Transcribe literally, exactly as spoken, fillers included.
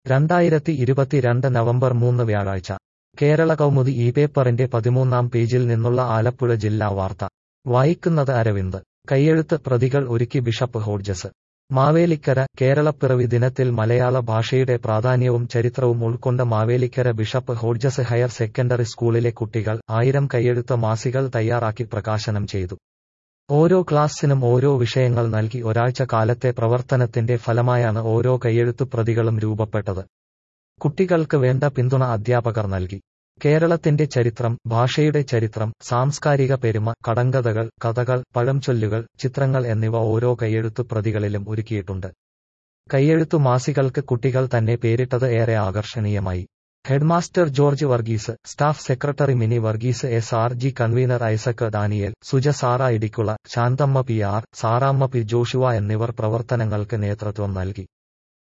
രണ്ടായിരത്തി ഇരുപത്തിരണ്ട് നവംബർ മൂന്ന് വ്യാഴാഴ്ച കേരള കൗമുദി ഈ പേപ്പറിന്റെ പതിമൂന്നാം പേജിൽ നിന്നുള്ള ആലപ്പുഴ ജില്ലാ വാർത്ത വായിക്കുന്നത് അരവിന്ദ്. കൈയെഴുത്ത് പ്രതികൾ ഒരുക്കി ബിഷപ്പ് ഹോഡ്ജസ് മാവേലിക്കര. കേരളപ്പിറവി ദിനത്തിൽ മലയാള ഭാഷയുടെ പ്രാധാന്യവും ചരിത്രവും ഉൾക്കൊണ്ട Mavelikara bishop Hodges higher secondary സ്കൂളിലെ കുട്ടികൾ ആയിരം കൈയെഴുത്ത് മാസികൾ തയ്യാറാക്കി പ്രകാശനം ചെയ്തു. ഓരോ ക്ലാസ്സിനും ഓരോ വിഷയങ്ങൾ നൽകി ഒരാഴ്ച കാലത്തെ പ്രവർത്തനത്തിന്റെ ഫലമായാണ് ഓരോ കൈയെഴുത്തു പ്രതികളും രൂപപ്പെട്ടത്. കുട്ടികൾക്ക് വേണ്ട പിന്തുണ അധ്യാപകർ നൽകി. കേരളത്തിന്റെ ചരിത്രം, ഭാഷയുടെ ചരിത്രം, സാംസ്കാരിക പെരുമ, കടങ്കഥകൾ, കഥകൾ, പഴംചൊല്ലുകൾ, ചിത്രങ്ങൾ എന്നിവ ഓരോ കൈയെഴുത്തു പ്രതികളിലും ഒരുക്കിയിട്ടുണ്ട്. കൈയെഴുത്തു മാസികൾക്ക് കുട്ടികൾ തന്നെ പേരിട്ടത് ഏറെ ആകർഷണീയമായി. Headmaster George Varghese, staff secretary Mini Varghese, S R G convener Isaac Daniel, Suja Sara Idicula, Shanthamma P R, Saramma P Joshua എന്നിവർ പ്രവർത്തനങ്ങൾക്ക് നേതൃത്വം നൽകി.